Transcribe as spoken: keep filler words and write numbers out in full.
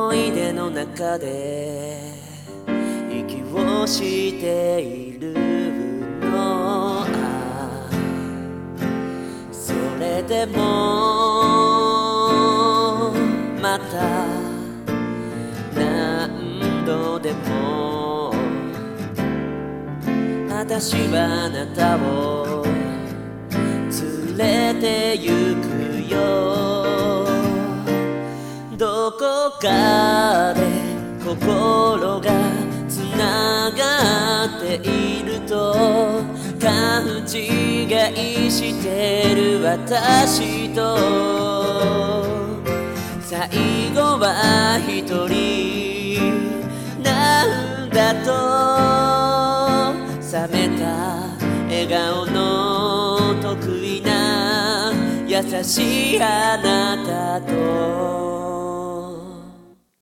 思い出の中で息をしているの。ああそれでもまた何度でも私はあなたを連れて行くよ。どこかで心がつながっていると勘違いしてる私と、最後は一人なんだと冷めた笑顔の得意な優しいあなたと